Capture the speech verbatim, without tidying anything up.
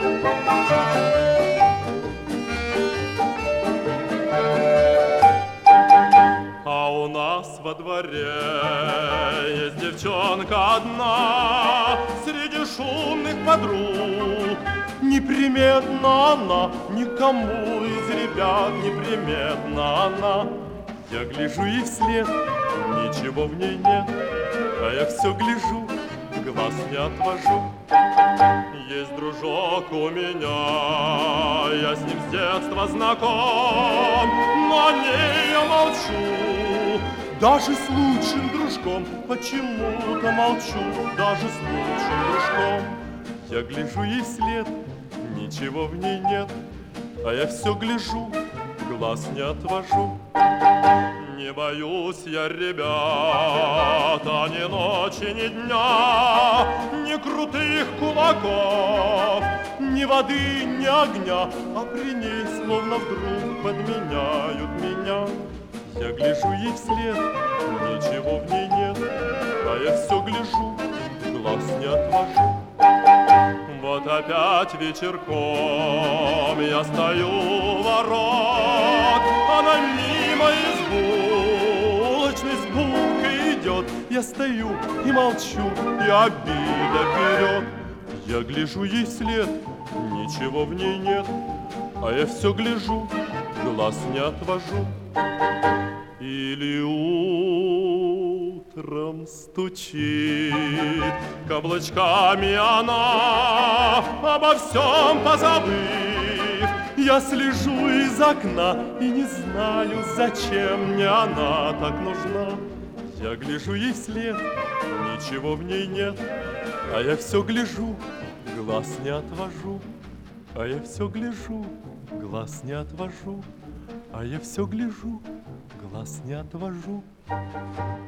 А у нас во дворе есть девчонка одна среди шумных подруг. Неприметна она, никому из ребят неприметна она. Я гляжу ей вслед, ничего в ней нет, а я все гляжу, глаз не отвожу. Есть дружок у меня, я с ним с детства знаком, но о ней я молчу. Даже с лучшим дружком почему-то молчу, даже с лучшим дружком. Я гляжу ей вслед, ничего в ней нет, а я все гляжу, глаз не отвожу. Не боюсь я, ребята, ни ночи, ни дня, ни крутых кулаков, ни воды, ни огня, а при ней словно вдруг подменяют меня. Я гляжу ей вслед, ничего в ней нет, а я все гляжу, глаз не отвожу. Вот опять вечерком я стою у ворот, она мимо избулочной с булкой идет. Я стою и молчу, и обида берет. Я гляжу ей вслед, ничего в ней нет, а я все гляжу, глаз не отвожу. Или утром стучит каблучками она, обо всем позабыв. Я слежу из окна и не знаю, зачем мне она так нужна. Я гляжу ей вслед, ничего в ней нет, а я все гляжу, глаз не отвожу. А я все гляжу, глаз не отвожу. А я все гляжу, глаз не отвожу.